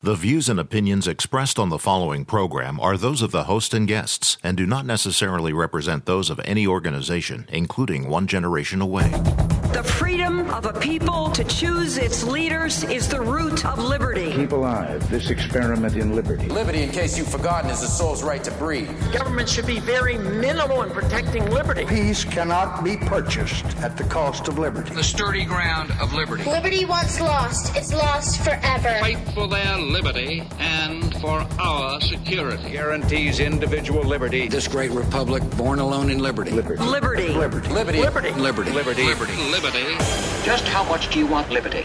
The views and opinions expressed on the following program are those of the host and guests and do not necessarily represent those of any organization, including One Generation Away. The freedom of a people to choose its leaders is the root of liberty. Keep alive this experiment in liberty. Liberty, in case you've forgotten, is the soul's right to breathe. Government should be very minimal in protecting liberty. Peace cannot be purchased at the cost of liberty. The sturdy ground of liberty. Liberty once lost is lost forever. Fight for their liberty and for our security. Guarantees individual liberty. This great republic, born alone in liberty. Liberty. Liberty. Liberty. Liberty. Liberty. Liberty. Liberty. Liberty. Just how much do you want liberty?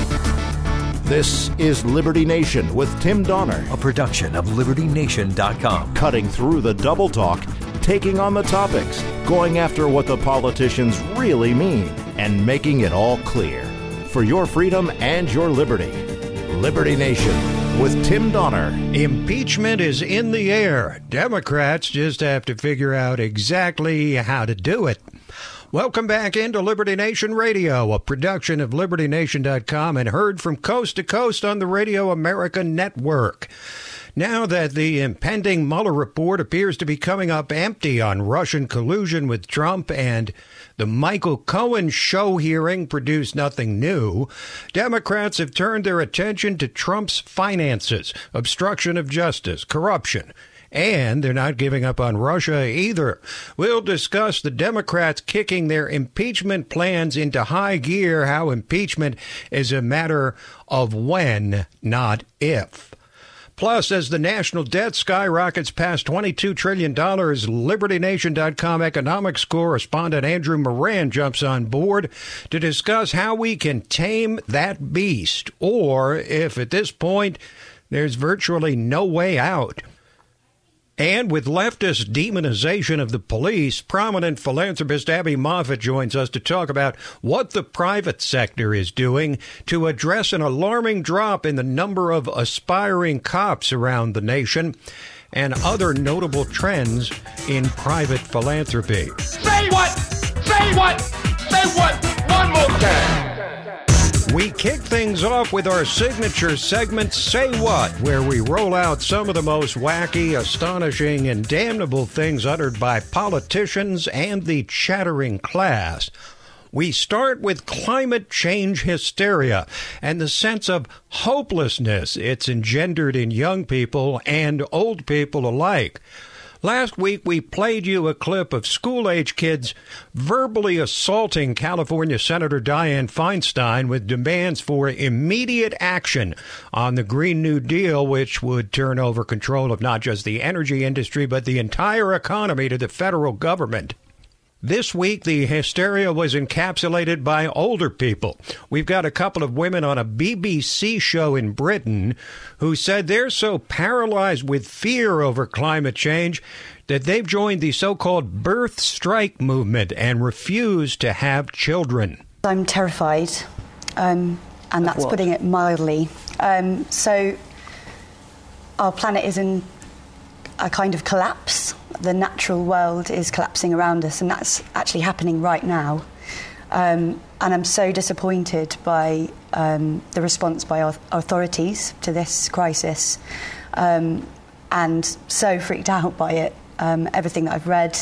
This is Liberty Nation with Tim Donner, a production of LibertyNation.com. cutting through the double talk, taking on the topics, going after what the politicians really mean, and making it all clear. For your freedom and your liberty. Liberty Nation with Tim Donner. Impeachment is in the air. Democrats just have to figure out exactly how to do it. Welcome back into Liberty Nation Radio, a production of LibertyNation.com and heard from coast to coast on the Radio America Network. Now that the impending Mueller report appears to be coming up empty on Russian collusion with Trump and the Michael Cohen show hearing produced nothing new, Democrats have turned their attention to Trump's finances, obstruction of justice, corruption. And they're not giving up on Russia either. We'll discuss the Democrats kicking their impeachment plans into high gear, how impeachment is a matter of when, not if. Plus, as the national debt skyrockets past $22 trillion, LibertyNation.com economics correspondent Andrew Moran jumps on board to discuss how we can tame that beast, or if at this point there's virtually no way out. And with leftist demonization of the police, prominent philanthropist Abby Moffat joins us to talk about what the private sector is doing to address an alarming drop in the number of aspiring cops around the nation and other notable trends in private philanthropy. Say what? Say what? Say what? One more time. We kick things off with our signature segment, Say What, where we roll out some of the most wacky, astonishing, and damnable things uttered by politicians and the chattering class. We start with climate change hysteria and the sense of hopelessness it's engendered in young people and old people alike. Last week, we played you a clip of school-age kids verbally assaulting California Senator Dianne Feinstein with demands for immediate action on the Green New Deal, which would turn over control of not just the energy industry, but the entire economy to the federal government. This week, the hysteria was encapsulated by older people. We've got a couple of women on a BBC show in Britain who said they're so paralyzed with fear over climate change that they've joined the so-called birth strike movement and refuse to have children. I'm terrified, and that's putting it mildly. So our planet is in a kind of collapse. The natural world is collapsing around us, and that's actually happening right now. And I'm so disappointed by the response by our authorities to this crisis, and so freaked out by it. Everything that I've read,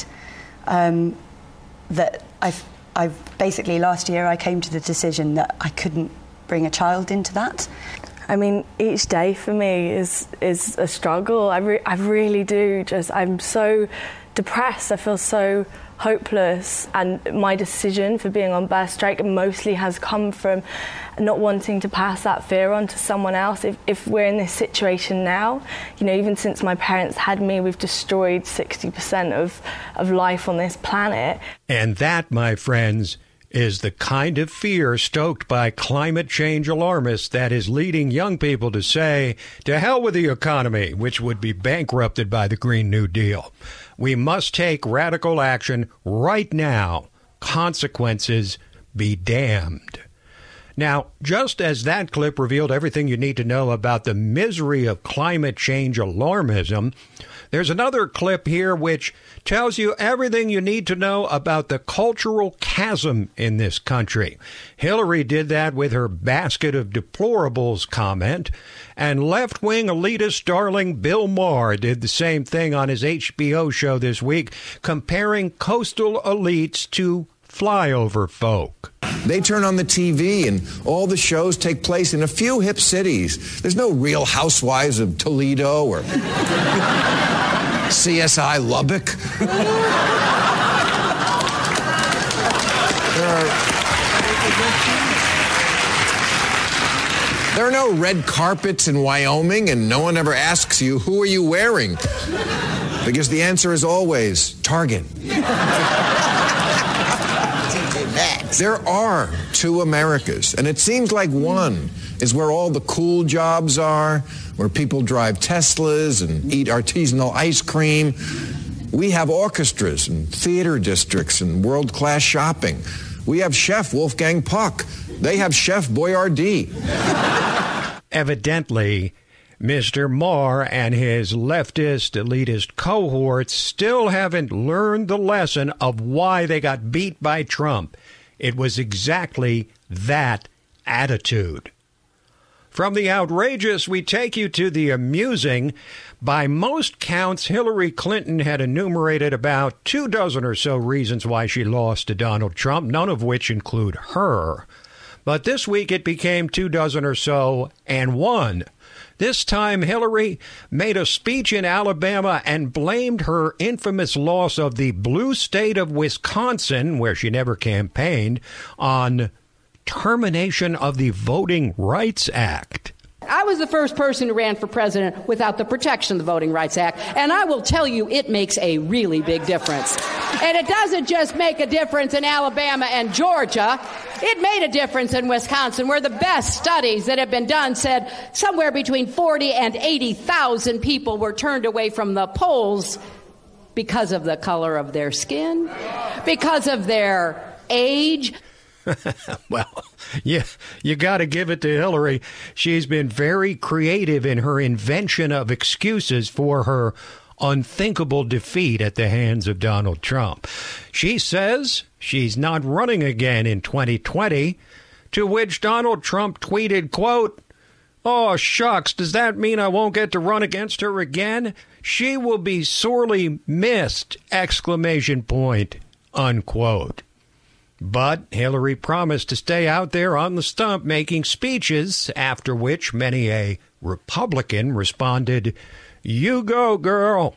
that I've basically last year I came to the decision that I couldn't bring a child into that. I mean, each day for me is a struggle. I really do. I'm so depressed. I feel so hopeless. And my decision for being on birth strike mostly has come from not wanting to pass that fear on to someone else. If we're in this situation now, you know, even since my parents had me, we've destroyed 60% of life on this planet. And that, my friends, is the kind of fear stoked by climate change alarmists that is leading young people to say, to hell with the economy, which would be bankrupted by the Green New Deal. We must take radical action right now. Consequences be damned. Now, just as that clip revealed everything you need to know about the misery of climate change alarmism, There's another clip here which tells you everything you need to know about the cultural chasm in this country. Hillary did that with her basket of deplorables comment, and left-wing elitist darling Bill Maher did the same thing on his HBO show this week, comparing coastal elites to flyover folk. They turn on the TV and all the shows take place in a few hip cities. There's no Real Housewives of Toledo or CSI Lubbock. There are no red carpets in Wyoming, and no one ever asks you, who are you wearing? Because the answer is always Target. There are two Americas, and it seems like one is where all the cool jobs are, where people drive Teslas and eat artisanal ice cream. We have orchestras and theater districts and world-class shopping. We have Chef Wolfgang Puck. They have Chef Boyardee. Evidently, Mr. Maher and his leftist, elitist cohorts still haven't learned the lesson of why they got beat by Trump. It was exactly that attitude. From the outrageous, we take you to the amusing. By most counts, Hillary Clinton had enumerated about 24 or so reasons why she lost to Donald Trump, none of which include her. But this week it became 24 or so and one. This time, Hillary made a speech in Alabama and blamed her infamous loss of the blue state of Wisconsin, where she never campaigned, on termination of the Voting Rights Act. I was the first person who ran for president without the protection of the Voting Rights Act, and I will tell you it makes a really big difference. And it doesn't just make a difference in Alabama and Georgia. It made a difference in Wisconsin, where the best studies that have been done said somewhere between 40 and 80,000 people were turned away from the polls because of the color of their skin, because of their age. Well, you got to give it to Hillary. She's been very creative in her invention of excuses for her unthinkable defeat at the hands of Donald Trump. She says she's not running again in 2020, to which Donald Trump tweeted, quote, "Oh, shucks, does that mean I won't get to run against her again? She will be sorely missed, exclamation point," unquote. But Hillary promised to stay out there on the stump making speeches, after which many a Republican responded, "You go, girl."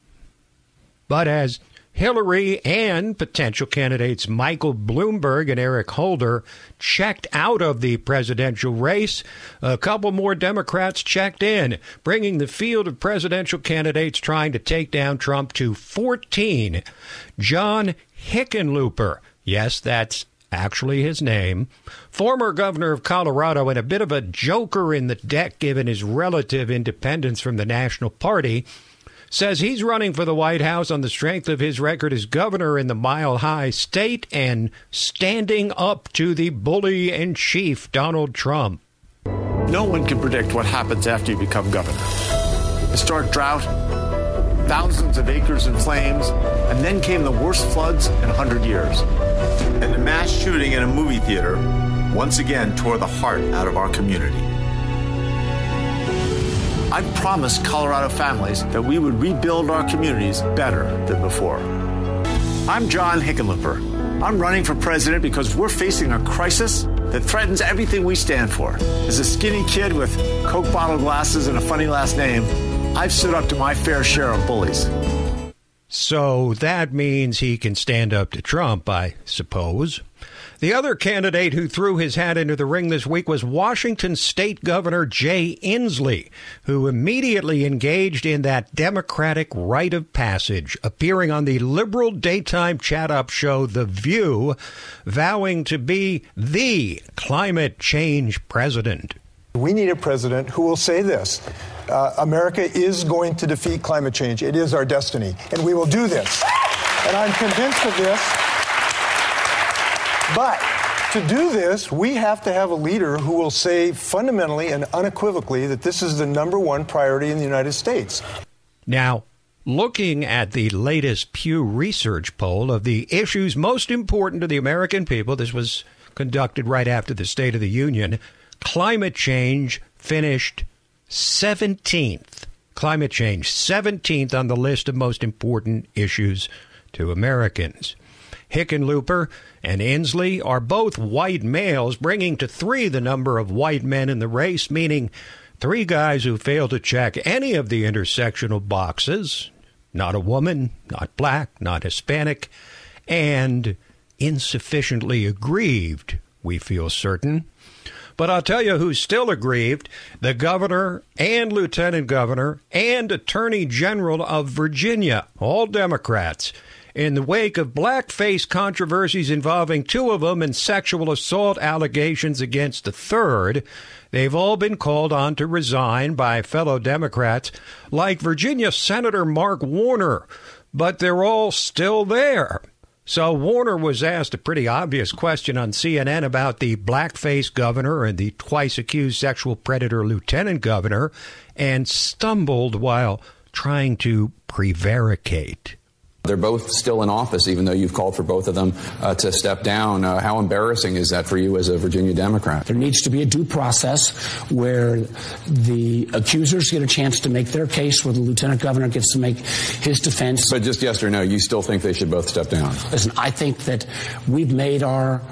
But as Hillary and potential candidates Michael Bloomberg and Eric Holder checked out of the presidential race, a couple more Democrats checked in, bringing the field of presidential candidates trying to take down Trump to 14. John Hickenlooper, yes, that's actually his name, former governor of Colorado and a bit of a joker in the deck given his relative independence from the National Party, says he's running for the White House on the strength of his record as governor in the Mile High State and standing up to the bully-in-chief, Donald Trump. No one can predict what happens after you become governor. Historic drought, thousands of acres in flames, and then came the worst floods in 100 years. And the mass shooting in a movie theater once again tore the heart out of our community. I promised Colorado families that we would rebuild our communities better than before. I'm John Hickenlooper. I'm running for president because we're facing a crisis that threatens everything we stand for. As a skinny kid with Coke bottle glasses and a funny last name, I've stood up to my fair share of bullies. So that means he can stand up to Trump, I suppose. The other candidate who threw his hat into the ring this week was Washington State Governor Jay Inslee, who immediately engaged in that Democratic rite of passage, appearing on the liberal daytime chat-up show The View, vowing to be the climate change president. We need a president who will say this: America is going to defeat climate change. It is our destiny, and we will do this. And I'm convinced of this. But to do this, we have to have a leader who will say fundamentally and unequivocally that this is the number one priority in the United States. Now, Looking at the latest Pew Research poll of the issues most important to the American people, this was conducted right after the State of the Union, climate change finished 17th. Climate change, 17th on the list of most important issues to Americans. Hickenlooper and Inslee are both white males, bringing to 3 the number of white men in the race, meaning 3 guys who fail to check any of the intersectional boxes, not a woman, not black, not Hispanic, and insufficiently aggrieved, we feel certain. But I'll tell you who's still aggrieved, the governor and lieutenant governor and attorney general of Virginia, all Democrats. In the wake of blackface controversies involving 2 of them and sexual assault allegations against the third, they've all been called on to resign by fellow Democrats like Virginia Senator Mark Warner, but they're all still there. So Warner was asked a pretty obvious question on CNN about the blackface governor and the twice-accused sexual predator lieutenant governor and stumbled while trying to prevaricate. They're both still in office, even though you've called for both of them to step down. How embarrassing is that for you as a Virginia Democrat? There needs to be a due process where the accusers get a chance to make their case, where the lieutenant governor gets to make his defense. But just yes or no, you still think they should both step down? Listen, I think that we made our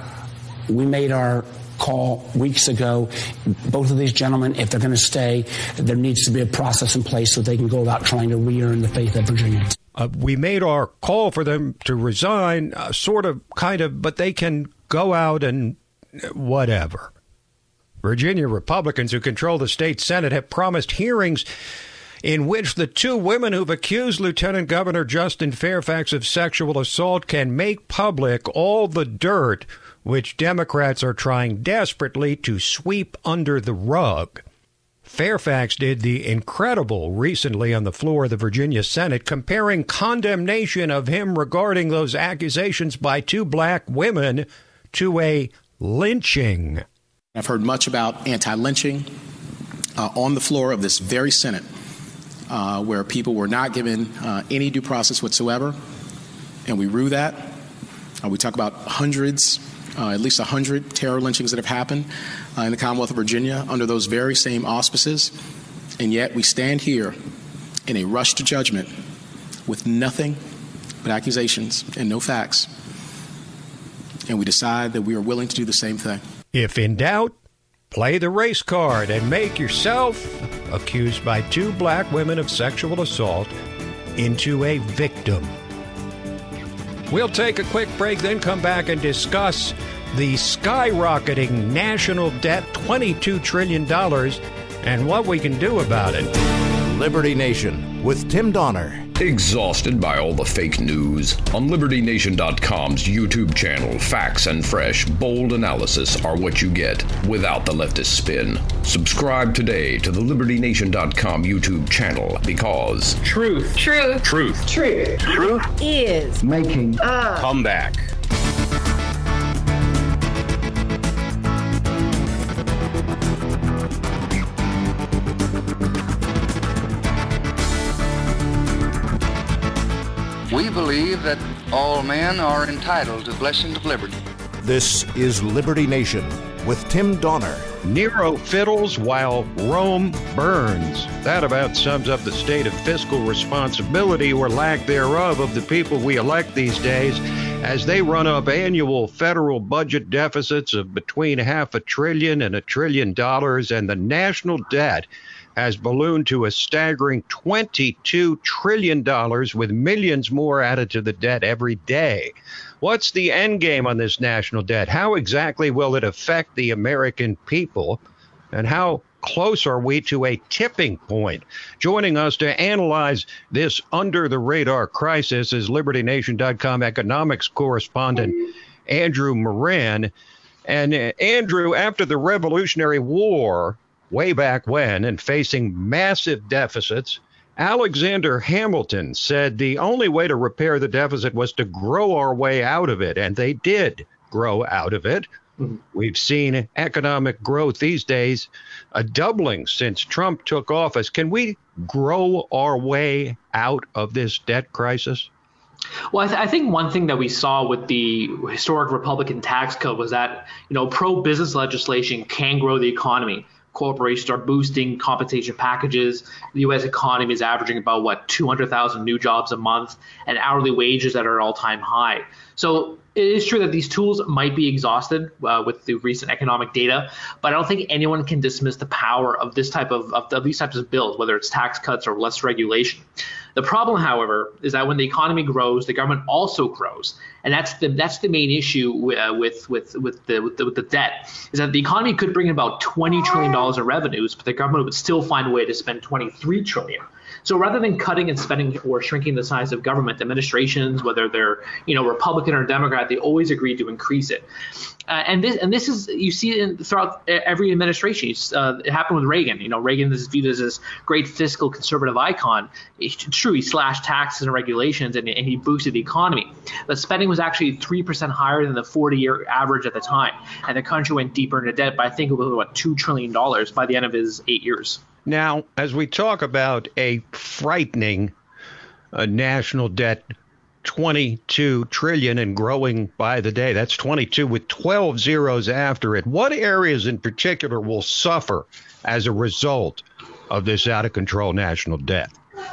call weeks ago. Both of these gentlemen, if they're going to stay, there needs to be a process in place so they can go about trying to re-earn the faith of Virginians. We made our call for them to resign, sort of, kind of, but they can go out and whatever. Virginia Republicans who control the state Senate have promised hearings in which the 2 women who've accused Lieutenant Governor Justin Fairfax of sexual assault can make public all the dirt which Democrats are trying desperately to sweep under the rug. Fairfax did the incredible recently on the floor of the Virginia Senate, comparing condemnation of him regarding those accusations by 2 black women to a lynching. I've heard much about anti-lynching on the floor of this very Senate, where people were not given any due process whatsoever, and we rue that. We talk about hundreds, at least 100 terror lynchings that have happened in the Commonwealth of Virginia under those very same auspices, and yet we stand here in a rush to judgment with nothing but accusations and no facts, and we decide that we are willing to do the same thing. If in doubt, play the race card and make yourself, accused by 2 black women of sexual assault, into a victim. We'll take a quick break, then come back and discuss the skyrocketing national debt, $22 trillion, and what we can do about it. Liberty Nation with Tim Donner. Exhausted by all the fake news? On LibertyNation.com's YouTube channel, facts and fresh, bold analysis are what you get without the leftist spin. Subscribe today to the LibertyNation.com YouTube channel because truth is making a comeback. We believe that all men are entitled to blessings of liberty. This is Liberty Nation with Tim Donner. Nero fiddles while Rome burns. That about sums up the state of fiscal responsibility or lack thereof of the people we elect these days as they run up annual federal budget deficits of between $500 billion and $1 trillion, and the national debt has ballooned to a staggering $22 trillion, with millions more added to the debt every day. What's the end game on this national debt? How exactly will it affect the American people? And how close are we to a tipping point? Joining us to analyze this under-the-radar crisis is LibertyNation.com economics correspondent Andrew Moran. And Andrew, after the Revolutionary War, way back when, and facing massive deficits, Alexander Hamilton said the only way to repair the deficit was to grow our way out of it, and they did grow out of it. We've seen economic growth these days, a doubling since Trump took office. Can we grow our way out of this debt crisis? Well, I think one thing that we saw with the historic Republican tax code was that, pro-business legislation can grow the economy. Corporations are boosting compensation packages. The U.S. economy is averaging about, 200,000 new jobs a month and hourly wages that are at all-time high. So it is true that these tools might be exhausted with the recent economic data, but I don't think anyone can dismiss the power of this type of these types of bills, whether it's tax cuts or less regulation. The problem, however, is that when the economy grows, the government also grows, and that's the main issue with the debt. Is that the economy could bring in about $20 trillion in revenues, but the government would still find a way to spend $23 trillion. So rather than cutting and spending or shrinking the size of government, administrations, whether they're Republican or Democrat, they always agree to increase it. And this is, you see it throughout every administration. It happened with Reagan. Reagan is viewed as this great fiscal conservative icon. It's true, he slashed taxes and regulations and he boosted the economy. But spending was actually 3% higher than the 40-year average at the time. And the country went deeper into debt by, I think it was about $2 trillion by the end of his 8 years. Now, as we talk about a frightening national debt, 22 trillion and growing by the day, that's 22 with 12 zeros after it. What areas in particular will suffer as a result of this out of control national debt?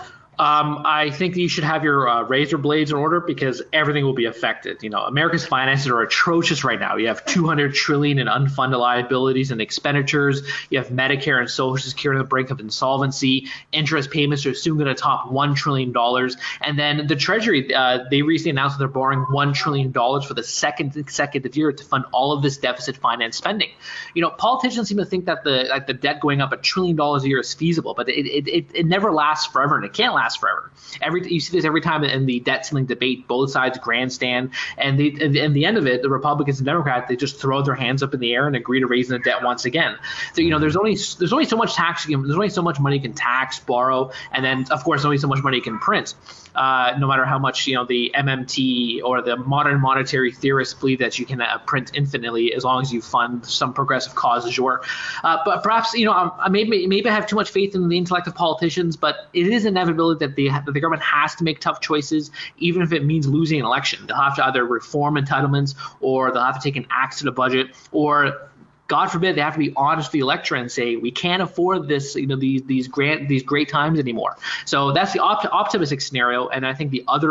I think you should have your razor blades in order because everything will be affected. America's finances are atrocious right now. You have $200 trillion in unfunded liabilities and expenditures. You have Medicare and Social Security on the brink of insolvency. Interest payments are soon going to top $1 trillion. And then the Treasury, they recently announced that they're borrowing $1 trillion for the second consecutive year to fund all of this deficit finance spending. Politicians seem to think that the debt going up $1 trillion a year is feasible, but it never lasts forever, and it can't last forever. You see this every time in the debt ceiling debate. Both sides grandstand, and in the end of it, the Republicans and Democrats, they just throw their hands up in the air and agree to raise the debt once again. So there's only so much tax. There's only so much money you can tax, borrow, and then of course only so much money you can print. No matter how much the MMT or the modern monetary theorists believe that you can print infinitely as long as you fund some progressive cause du jour. But perhaps maybe I have too much faith in the intellect of politicians, but it is inevitable that the government has to make tough choices, even if it means losing an election. They'll have to either reform entitlements, or they'll have to take an axe to the budget, or God forbid, they have to be honest with the electorate and say, we can't afford this, these great times anymore. So that's the optimistic scenario. And I think the other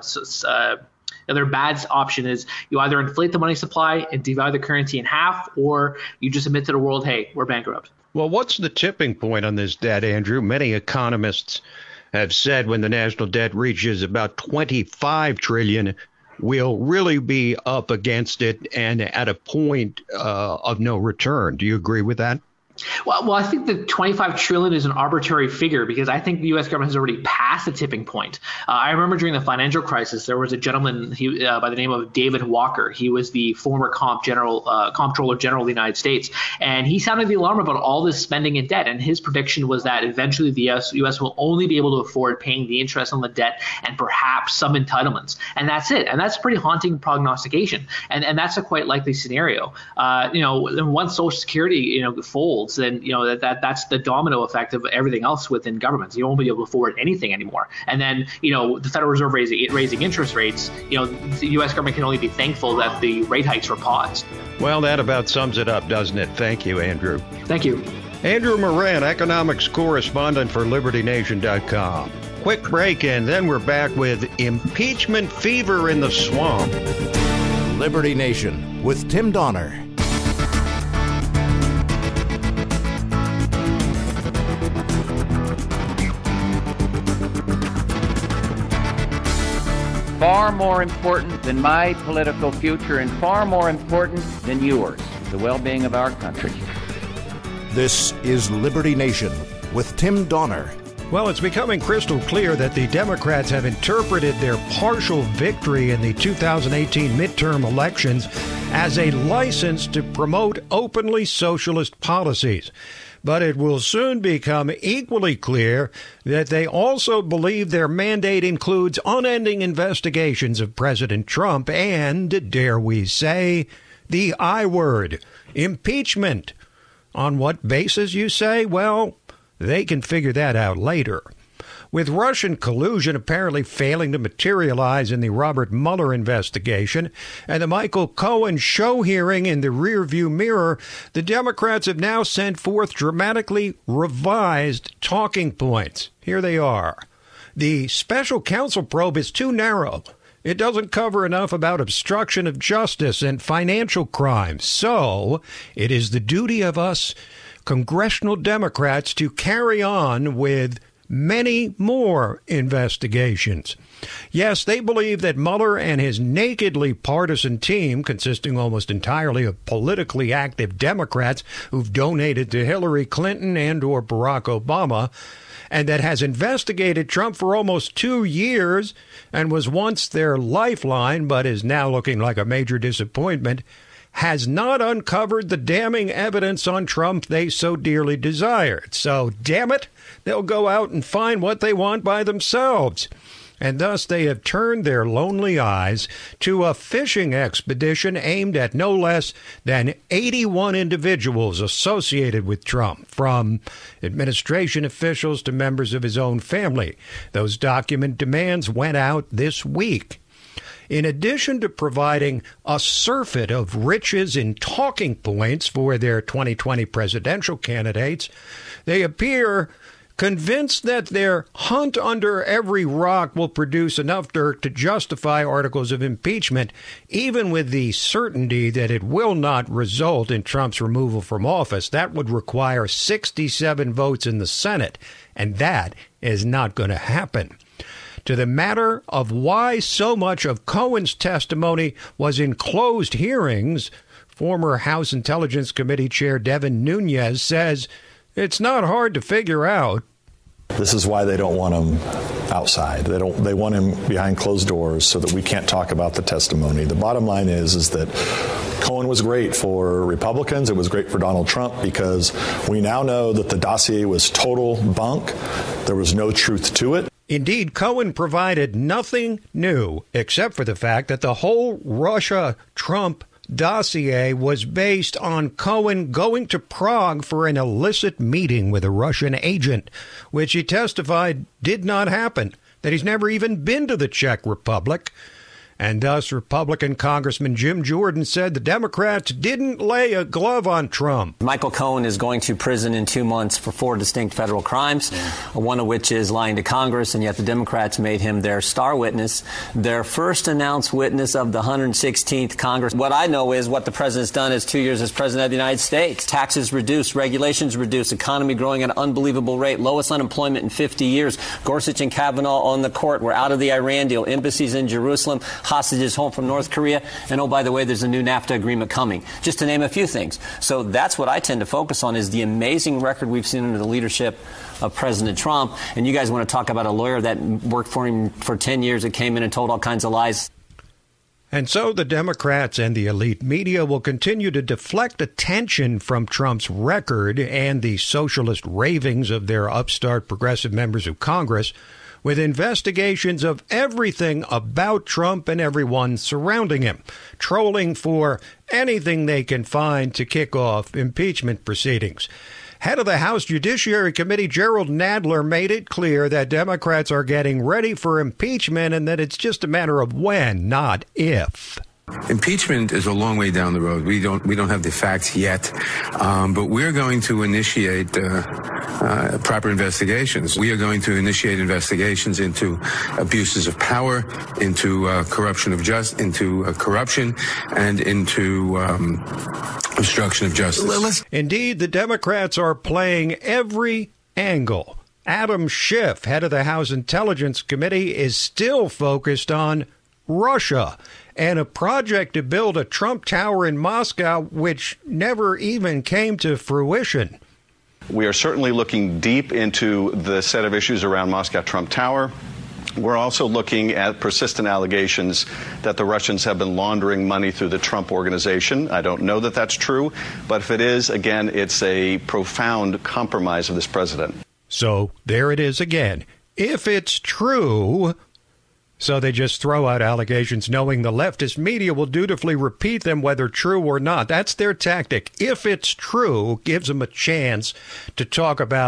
bad option is you either inflate the money supply and devalue the currency in half, or you just admit to the world, hey, we're bankrupt. Well, what's the tipping point on this debt, Andrew? Many economists have said when the national debt reaches about 25 trillion, we'll really be up against it and at a point of no return. Do you agree with that? Well, I think the 25 trillion is an arbitrary figure because I think the U.S. government has already passed the tipping point. I remember during the financial crisis, there was a gentleman by the name of David Walker. He was the former Comptroller General of the United States, and he sounded the alarm about all this spending and debt. And his prediction was that eventually the U.S. will only be able to afford paying the interest on the debt and perhaps some entitlements, and that's it. And that's pretty haunting prognostication, and that's a quite likely scenario. Once Social Security folds, then that's the domino effect of everything else within governments. You won't be able to afford anything anymore. And then the Federal Reserve raising interest rates. The U.S. government can only be thankful that the rate hikes were paused. Well, that about sums it up, doesn't it? Thank you, Andrew. Thank you. Andrew Moran, economics correspondent for LibertyNation.com. Quick break, and then we're back with impeachment fever in the swamp. Liberty Nation with Tim Donner. Far more important than my political future and far more important than yours, the well-being of our country. This is Liberty Nation with Tim Donner. Well, it's becoming crystal clear that the Democrats have interpreted their partial victory in the 2018 midterm elections as a license to promote openly socialist policies. But it will soon become equally clear that they also believe their mandate includes unending investigations of President Trump and, dare we say, the I word, impeachment. On what basis, you say? Well, they can figure that out later. With Russian collusion apparently failing to materialize in the Robert Mueller investigation and the Michael Cohen show hearing in the rearview mirror, the Democrats have now sent forth dramatically revised talking points. Here they are. The special counsel probe is too narrow. It doesn't cover enough about obstruction of justice and financial crimes. So it is the duty of us congressional Democrats to carry on with many more investigations. Yes, they believe that Mueller and his nakedly partisan team, consisting almost entirely of politically active Democrats who've donated to Hillary Clinton and or Barack Obama, and that has investigated Trump for almost 2 years and was once their lifeline but is now looking like a major disappointment, has not uncovered the damning evidence on Trump they so dearly desired. So, damn it, they'll go out and find what they want by themselves. And thus they have turned their lonely eyes to a fishing expedition aimed at no less than 81 individuals associated with Trump, from administration officials to members of his own family. Those document demands went out this week. In addition to providing a surfeit of riches in talking points for their 2020 presidential candidates, they appear convinced that their hunt under every rock will produce enough dirt to justify articles of impeachment, even with the certainty that it will not result in Trump's removal from office. That would require 67 votes in the Senate, and that is not going to happen. To the matter of why so much of Cohen's testimony was in closed hearings, former House Intelligence Committee Chair Devin Nunes says it's not hard to figure out. This is why they don't want him outside. They want him behind closed doors so that we can't talk about the testimony. The bottom line is that Cohen was great for Republicans. It was great for Donald Trump because we now know that the dossier was total bunk. There was no truth to it. Indeed, Cohen provided nothing new except for the fact that the whole Russia-Trump dossier was based on Cohen going to Prague for an illicit meeting with a Russian agent, which he testified did not happen, that he's never even been to the Czech Republic. And thus, Republican Congressman Jim Jordan said the Democrats didn't lay a glove on Trump. Michael Cohen is going to prison in 2 months for 4 distinct federal crimes, one of which is lying to Congress, and yet the Democrats made him their star witness, their first announced witness of the 116th Congress. What I know is what the president's done is 2 years as president of the United States. Taxes reduced, regulations reduced, economy growing at an unbelievable rate, lowest unemployment in 50 years. Gorsuch and Kavanaugh on the court. We're out of the Iran deal, embassies in Jerusalem, hostages home from North Korea, and oh, by the way, there's a new NAFTA agreement coming, just to name a few things. So that's what I tend to focus on, is the amazing record we've seen under the leadership of President Trump. And you guys want to talk about a lawyer that worked for him for 10 years that came in and told all kinds of lies. And so the Democrats and the elite media will continue to deflect attention from Trump's record and the socialist ravings of their upstart progressive members of Congress with investigations of everything about Trump and everyone surrounding him, trolling for anything they can find to kick off impeachment proceedings. Head of the House Judiciary Committee, Gerald Nadler, made it clear that Democrats are getting ready for impeachment and that it's just a matter of when, not if. Impeachment is a long way down the road. We don't have the facts yet, but we're going to initiate proper investigations. We are going to initiate investigations into abuses of power, into corruption, and into obstruction of justice. Indeed, the Democrats are playing every angle. Adam Schiff, head of the House Intelligence Committee, is still focused on Russia and a project to build a Trump Tower in Moscow, which never even came to fruition. We are certainly looking deep into the set of issues around Moscow Trump Tower. We're also looking at persistent allegations that the Russians have been laundering money through the Trump Organization. I don't know that that's true, but if it is, again, it's a profound compromise of this president. So there it is again. If it's true. So they just throw out allegations knowing the leftist media will dutifully repeat them whether true or not. That's their tactic. If it's true, gives them a chance to talk about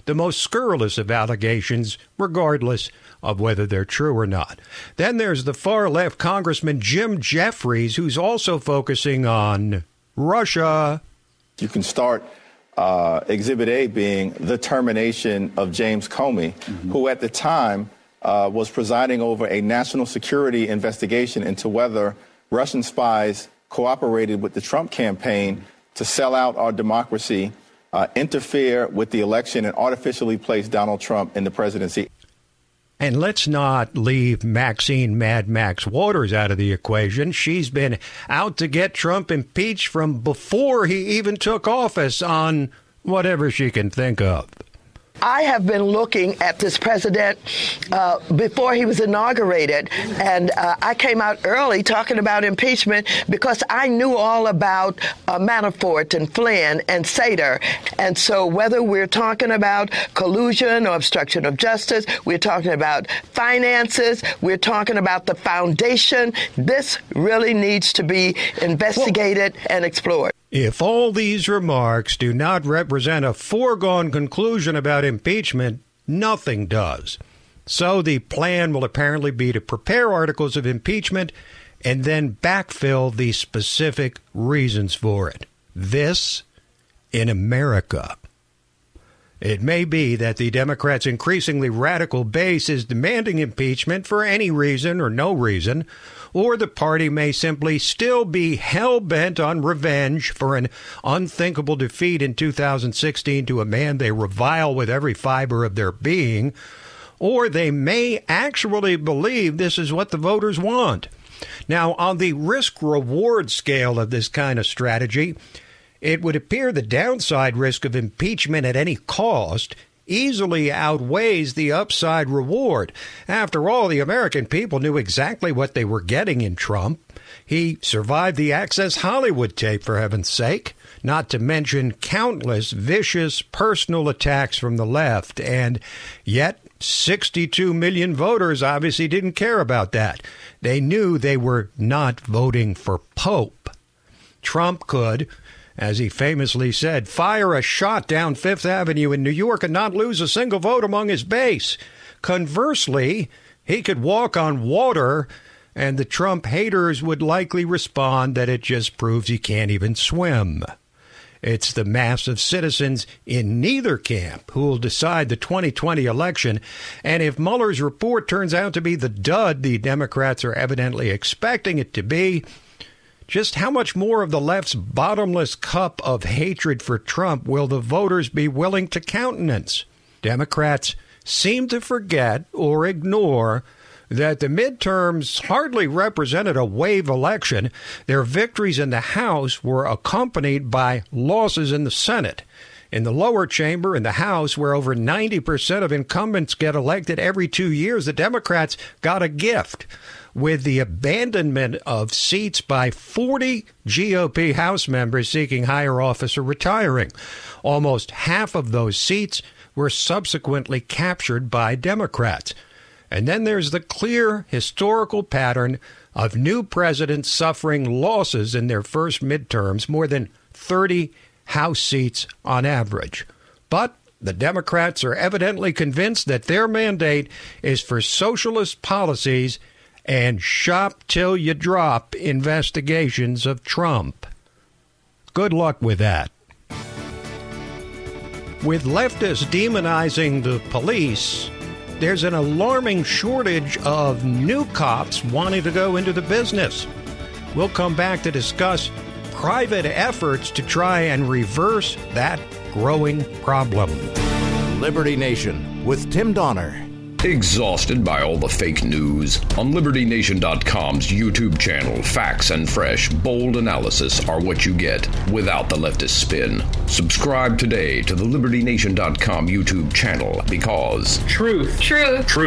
the most scurrilous of allegations, regardless of whether they're true or not. Then there's the far-left Congressman Jim Jeffries, who's also focusing on Russia. You can start Exhibit A being the termination of James Comey, who at the time was presiding over a national security investigation into whether Russian spies cooperated with the Trump campaign to sell out our democracy, interfere with the election, and artificially place Donald Trump in the presidency. And let's not leave Maxine Mad Max Waters out of the equation. She's been out to get Trump impeached from before he even took office on whatever she can think of. I have been looking at this president before he was inaugurated, and I came out early talking about impeachment because I knew all about Manafort and Flynn and Sater. And so whether we're talking about collusion or obstruction of justice, we're talking about finances, we're talking about the foundation, this really needs to be investigated and explored. If all these remarks do not represent a foregone conclusion about impeachment, nothing does. So the plan will apparently be to prepare articles of impeachment and then backfill the specific reasons for it. This in America. It may be that the Democrats' increasingly radical base is demanding impeachment for any reason or no reason, or the party may simply still be hell-bent on revenge for an unthinkable defeat in 2016 to a man they revile with every fiber of their being, or they may actually believe this is what the voters want. Now, on the risk-reward scale of this kind of strategy, it would appear the downside risk of impeachment at any cost easily outweighs the upside reward. After all, the American people knew exactly what they were getting in Trump. He survived the Access Hollywood tape, for heaven's sake, not to mention countless vicious personal attacks from the left. And yet 62 million voters obviously didn't care about that. They knew they were not voting for Pope. Trump could, as he famously said, fire a shot down Fifth Avenue in New York and not lose a single vote among his base. Conversely, he could walk on water, and the Trump haters would likely respond that it just proves he can't even swim. It's the mass of citizens in neither camp who will decide the 2020 election, and if Mueller's report turns out to be the dud the Democrats are evidently expecting it to be, just how much more of the left's bottomless cup of hatred for Trump will the voters be willing to countenance? Democrats seem to forget or ignore that the midterms hardly represented a wave election. Their victories in the House were accompanied by losses in the Senate. In the lower chamber, in the House, where over 90% of incumbents get elected every 2 years, the Democrats got a gift with the abandonment of seats by 40 GOP House members seeking higher office or retiring. Almost half of those seats were subsequently captured by Democrats. And then there's the clear historical pattern of new presidents suffering losses in their first midterms, more than 30 House seats on average. But the Democrats are evidently convinced that their mandate is for socialist policies and shop till you drop investigations of Trump. Good luck with that. With leftists demonizing the police, there's an alarming shortage of new cops wanting to go into the business. We'll come back to discuss private efforts to try and reverse that growing problem. Liberty Nation with Tim Donner. Exhausted by all the fake news? On LibertyNation.com's YouTube channel, facts and fresh, bold analysis are what you get without the leftist spin. Subscribe today to the LibertyNation.com YouTube channel because Truth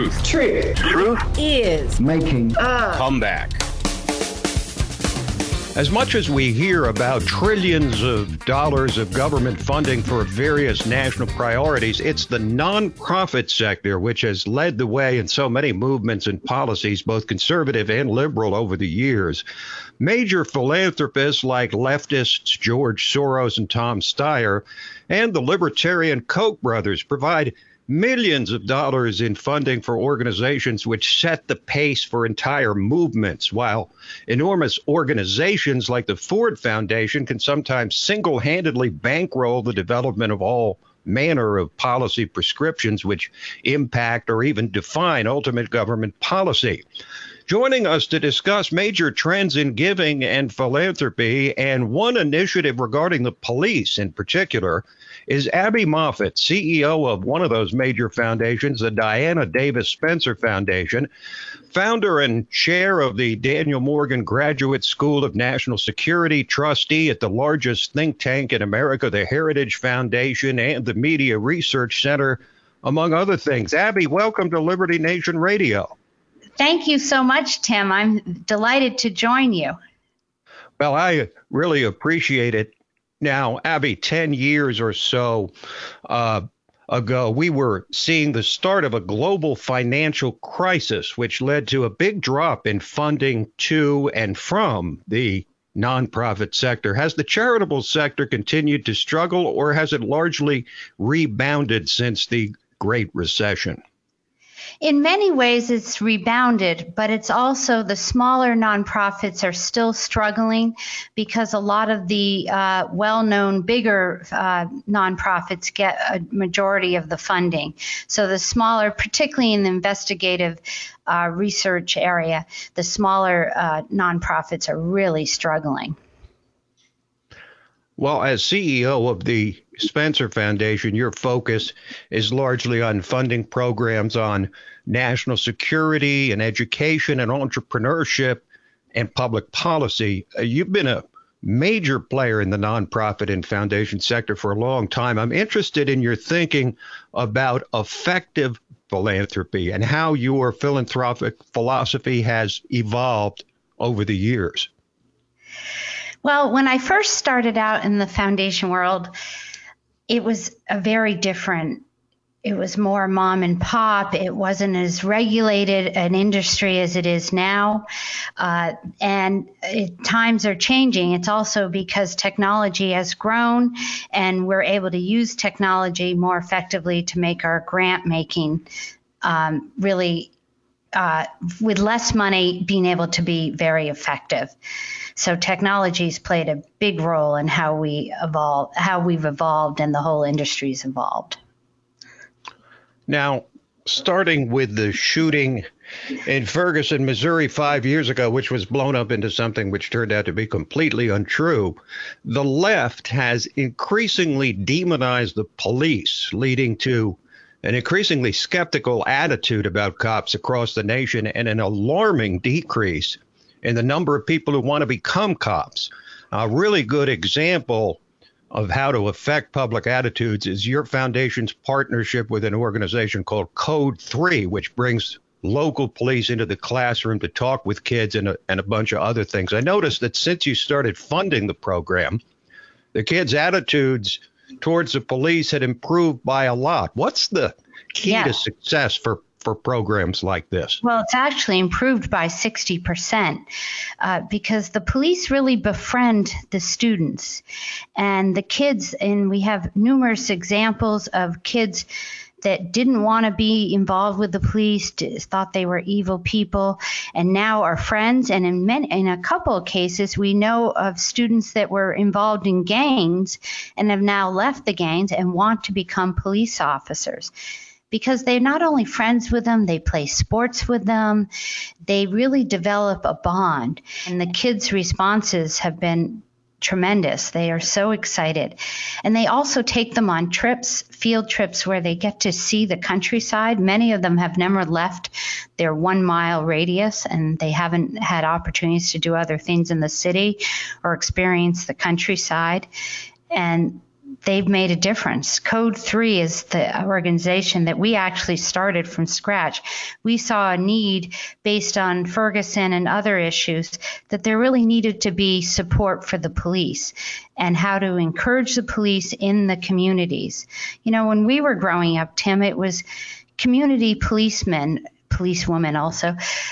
is making a comeback. As much as we hear about trillions of dollars of government funding for various national priorities, it's the nonprofit sector which has led the way in so many movements and policies, both conservative and liberal, over the years. Major philanthropists like leftists George Soros and Tom Steyer and the libertarian Koch brothers provide millions of dollars in funding for organizations which set the pace for entire movements, while enormous organizations like the Ford Foundation can sometimes single-handedly bankroll the development of all manner of policy prescriptions which impact or even define ultimate government policy. Joining us to discuss major trends in giving and philanthropy and one initiative regarding the police in particular is Abby Moffat, CEO of one of those major foundations, the Diana Davis Spencer Foundation, founder and chair of the Daniel Morgan Graduate School of National Security, trustee at the largest think tank in America, the Heritage Foundation, and the Media Research Center, among other things. Abby, welcome to Liberty Nation Radio. Thank you so much, Tim. I'm delighted to join you. Well, I really appreciate it. Now, Abby, 10 years or so ago, we were seeing the start of a global financial crisis, which led to a big drop in funding to and from the nonprofit sector. Has the charitable sector continued to struggle, or has it largely rebounded since the Great Recession? In many ways, it's rebounded, but it's also the smaller nonprofits are still struggling because a lot of the well-known bigger nonprofits get a majority of the funding. So the smaller, particularly in the investigative research area, the smaller nonprofits are really struggling. Well, as CEO of the Spencer Foundation, your focus is largely on funding programs on national security and education and entrepreneurship and public policy. You've been a major player in the nonprofit and foundation sector for a long time. I'm interested in your thinking about effective philanthropy and how your philanthropic philosophy has evolved over the years. Well, when I first started out in the foundation world, it was a very different. It was more mom and pop. It wasn't as regulated an industry as it is now. Times are changing. It's also because technology has grown and we're able to use technology more effectively to make our grant making really with less money being able to be very effective. So technology's played a big role in how we've evolved and the whole industry's evolved. Now, starting with the shooting in Ferguson, Missouri 5 years ago, which was blown up into something which turned out to be completely untrue, the left has increasingly demonized the police, leading to an increasingly skeptical attitude about cops across the nation and an alarming decrease in the number of people who want to become cops. A really good example of how to affect public attitudes is your foundation's partnership with an organization called Code 3, which brings local police into the classroom to talk with kids and a bunch of other things. I noticed that since you started funding the program, the kids' attitudes towards the police had improved by a lot. What's the key to success for programs like this? Well, it's actually improved by 60% because the police really befriend the students and the kids. And we have numerous examples of kids that didn't want to be involved with the police, thought they were evil people, and now are friends. And in a couple of cases, we know of students that were involved in gangs and have now left the gangs and want to become police officers. Because they're not only friends with them, they play sports with them. They really develop a bond. And the kids' responses have been tremendous. They are so excited. And they also take them on trips, field trips, where they get to see the countryside. Many of them have never left their 1 mile radius, and they haven't had opportunities to do other things in the city or experience the countryside. And they've made a difference. Code 3 is the organization that we actually started from scratch. We saw a need based on Ferguson and other issues that there really needed to be support for the police and how to encourage the police in the communities. You know, when we were growing up, Tim, it was community policemen, policewomen also,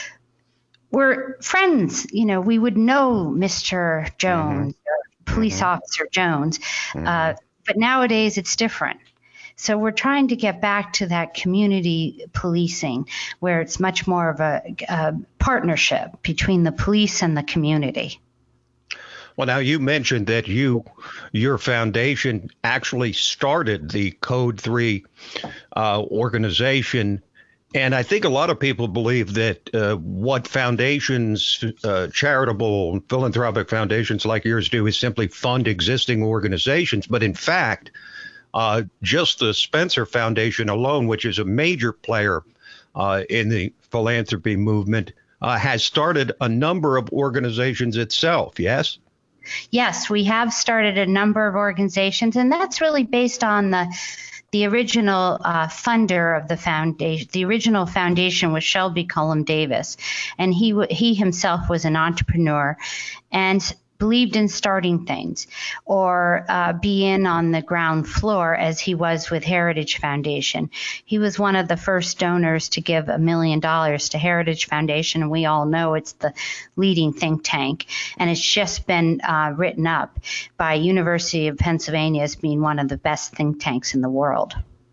were friends. You know, we would know Mr. Jones, or Police Officer Jones. But nowadays it's different. So we're trying to get back to that community policing where it's much more of a partnership between the police and the community. Well, now you mentioned that your foundation actually started the Code 3 organization. And I think a lot of people believe that what foundations, charitable, philanthropic foundations like yours do is simply fund existing organizations. But in fact, just the Spencer Foundation alone, which is a major player in the philanthropy movement, has started a number of organizations itself, yes? Yes, we have started a number of organizations, and that's really based on the original funder of the foundation. The original foundation was Shelby Cullom Davis, and he himself was an entrepreneur and believed in starting things or being on the ground floor as he was with Heritage Foundation. He was one of the first donors to give $1 million to Heritage Foundation, and we all know it's the leading think tank, and it's just been written up by University of Pennsylvania as being one of the best think tanks in the world.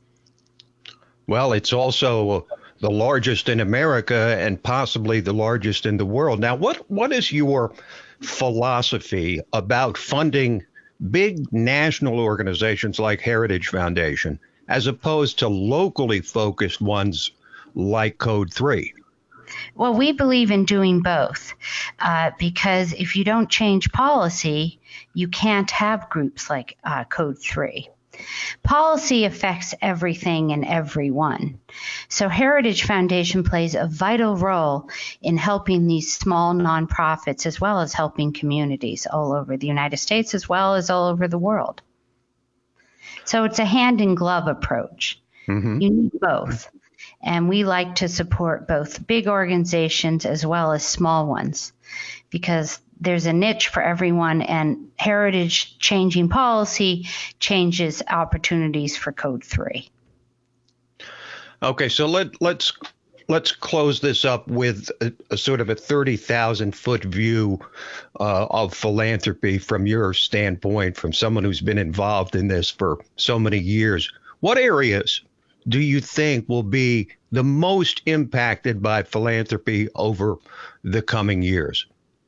Well, it's also the largest in America and possibly the largest in the world. Now, what is your philosophy about funding big national organizations like Heritage Foundation as opposed to locally focused ones like Code 3? Well, we believe in doing both because if you don't change policy, you can't have groups like Code 3. Policy affects everything and everyone. So Heritage Foundation plays a vital role in helping these small nonprofits as well as helping communities all over the United States as well as all over the world. So it's a hand-in-glove approach. You need both. And we like to support both big organizations as well as small ones because there's a niche for everyone, and Heritage changing policy changes opportunities for Code 3. Okay, so let's close this up with a sort of a 30,000-foot view of philanthropy from your standpoint, from someone who's been involved in this for so many years. What areas do you think will be the most impacted by philanthropy over the coming years?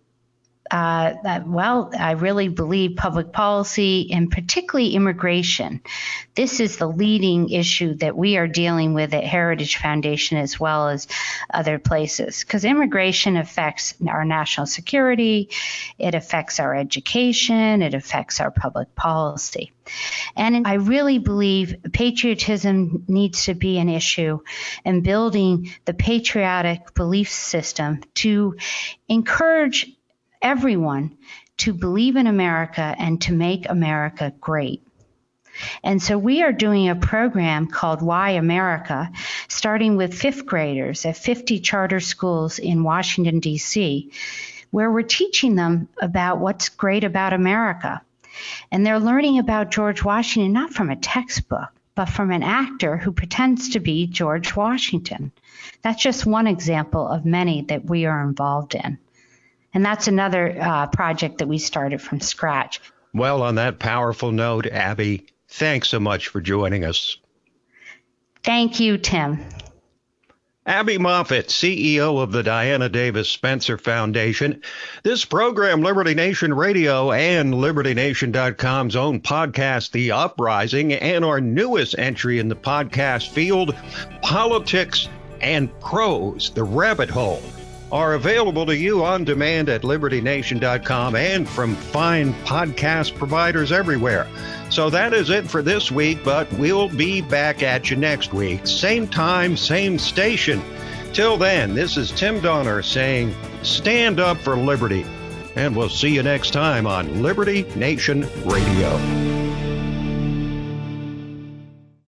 Well, I really believe public policy and particularly immigration. This is the leading issue that we are dealing with at Heritage Foundation as well as other places, because immigration affects our national security, it affects our education, it affects our public policy. And I really believe patriotism needs to be an issue, and building the patriotic belief system to encourage everyone to believe in America and to make America great. And so we are doing a program called Why America, starting with fifth graders at 50 charter schools in Washington, D.C., where we're teaching them about what's great about America. And they're learning about George Washington, not from a textbook, but from an actor who pretends to be George Washington. That's just one example of many that we are involved in. And that's another project that we started from scratch. Well, on that powerful note, Abby, thanks so much for joining us. Thank you, Tim. Abby Moffett, CEO of the Diana Davis Spencer Foundation. This program, Liberty Nation Radio and LibertyNation.com's own podcast, The Uprising, and our newest entry in the podcast field, Politics and Prose, The Rabbit Hole, are available to you on demand at LibertyNation.com and from fine podcast providers everywhere. So that is it for this week, but we'll be back at you next week. Same time, same station. Till then, this is Tim Donner saying, stand up for liberty. And we'll see you next time on Liberty Nation Radio.